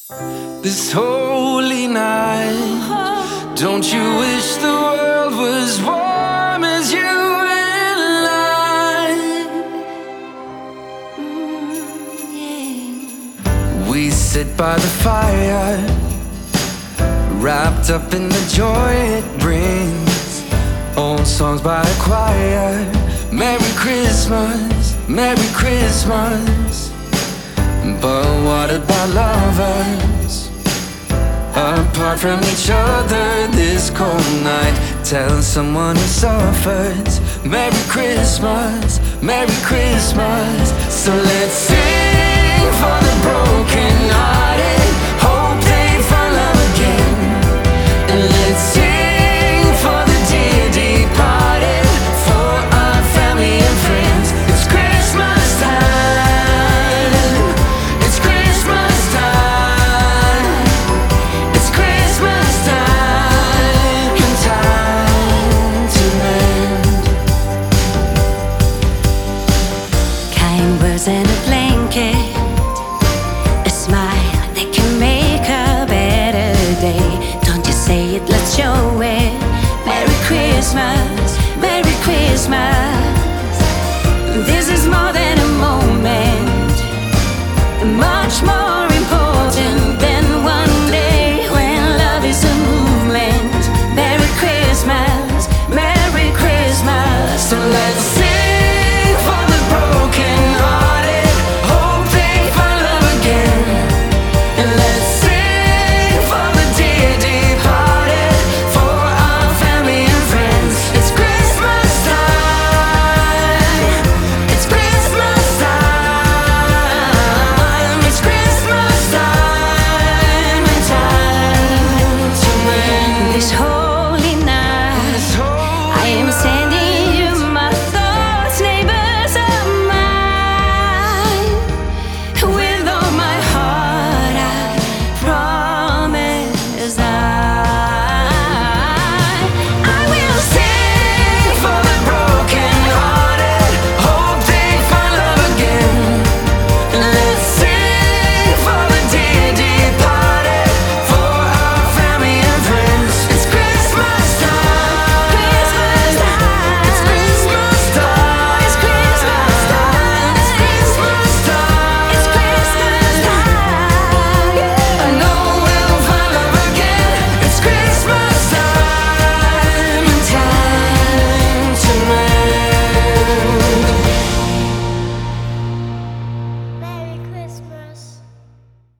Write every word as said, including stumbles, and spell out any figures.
This holy night, don't you wish the world was warm as you and light? We sit by the fire, wrapped up in the joy it brings. Old songs by a choir. Merry Christmas, Merry Christmas. But what about lovers? Apart from each other this cold night, tell someone who suffers Merry Christmas, Merry Christmas. So let's sing for the broken